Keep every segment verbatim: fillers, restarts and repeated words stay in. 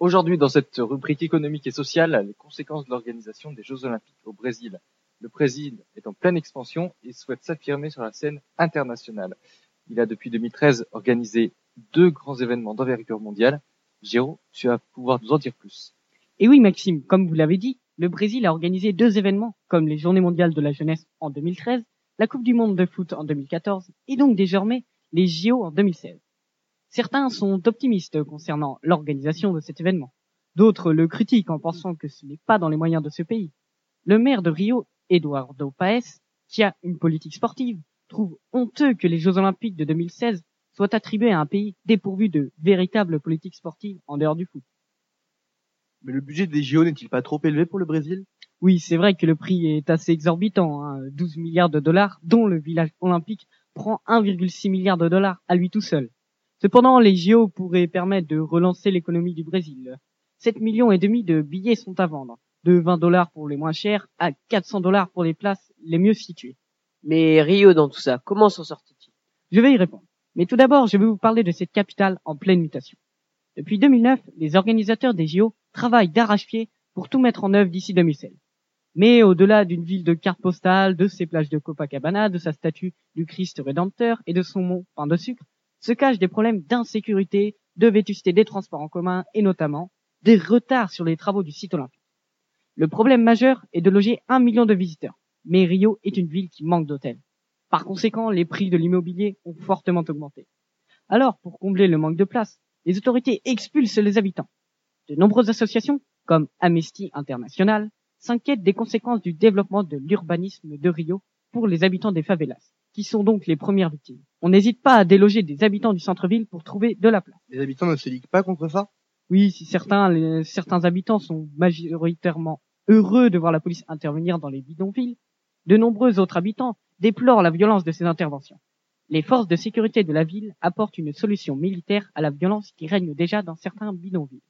Aujourd'hui, dans cette rubrique économique et sociale, les conséquences de l'organisation des Jeux Olympiques au Brésil. Le Brésil est en pleine expansion et souhaite s'affirmer sur la scène internationale. Il a depuis deux mille treize organisé deux grands événements d'envergure mondiale. Géraud, tu vas pouvoir nous en dire plus. Et oui, Maxime, comme vous l'avez dit, le Brésil a organisé deux événements, comme les Journées mondiales de la jeunesse en deux mille treize, la Coupe du monde de foot en deux mille quatorze et donc désormais les J O en deux mille seize. Certains sont optimistes concernant l'organisation de cet événement. D'autres le critiquent en pensant que ce n'est pas dans les moyens de ce pays. Le maire de Rio, Eduardo Paes, qui a une politique sportive, trouve honteux que les Jeux Olympiques de deux mille seize soient attribués à un pays dépourvu de véritable politique sportive en dehors du foot. Mais le budget des J O n'est-il pas trop élevé pour le Brésil? Oui, c'est vrai que le prix est assez exorbitant, hein, douze milliards de dollars, dont le village olympique prend un virgule six milliard de dollars à lui tout seul. Cependant, les J O pourraient permettre de relancer l'économie du Brésil. sept millions et demi de billets sont à vendre, de vingt dollars pour les moins chers à quatre cents dollars pour les places les mieux situées. Mais Rio dans tout ça, comment s'en sortit-il? Je vais y répondre. Mais tout d'abord, je vais vous parler de cette capitale en pleine mutation. Depuis deux mille neuf, les organisateurs des J O travaillent d'arrache-pied pour tout mettre en œuvre d'ici deux mille seize. Mais au-delà d'une ville de cartes postales, de ses plages de Copacabana, de sa statue du Christ Rédempteur et de son mont pain de sucre, se cachent des problèmes d'insécurité, de vétusté des transports en commun et notamment des retards sur les travaux du site olympique. Le problème majeur est de loger un million de visiteurs, mais Rio est une ville qui manque d'hôtels. Par conséquent, les prix de l'immobilier ont fortement augmenté. Alors, pour combler le manque de place, les autorités expulsent les habitants. De nombreuses associations, comme Amnesty International, s'inquiètent des conséquences du développement de l'urbanisme de Rio pour les habitants des favelas, qui sont donc les premières victimes. On n'hésite pas à déloger des habitants du centre-ville pour trouver de la place. Les habitants ne se liguent pas contre ça? Oui, si certains, les, certains habitants sont majoritairement heureux de voir la police intervenir dans les bidonvilles, de nombreux autres habitants déplorent la violence de ces interventions. Les forces de sécurité de la ville apportent une solution militaire à la violence qui règne déjà dans certains bidonvilles.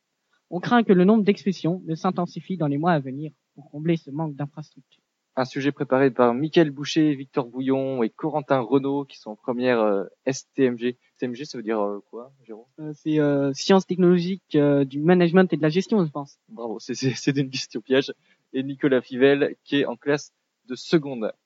On craint que le nombre d'expulsions ne s'intensifie dans les mois à venir pour combler ce manque d'infrastructures. Un sujet préparé par Mickaël Boucher, Victor Bouillon et Corentin Renaud qui sont en première euh, S T M G. S T M G, ça veut dire euh, quoi, Jérôme? euh, C'est euh, sciences technologiques euh, du management et de la gestion, je pense. Bravo, c'est, c'est, c'est une question piège. Et Nicolas Fivel qui est en classe de seconde.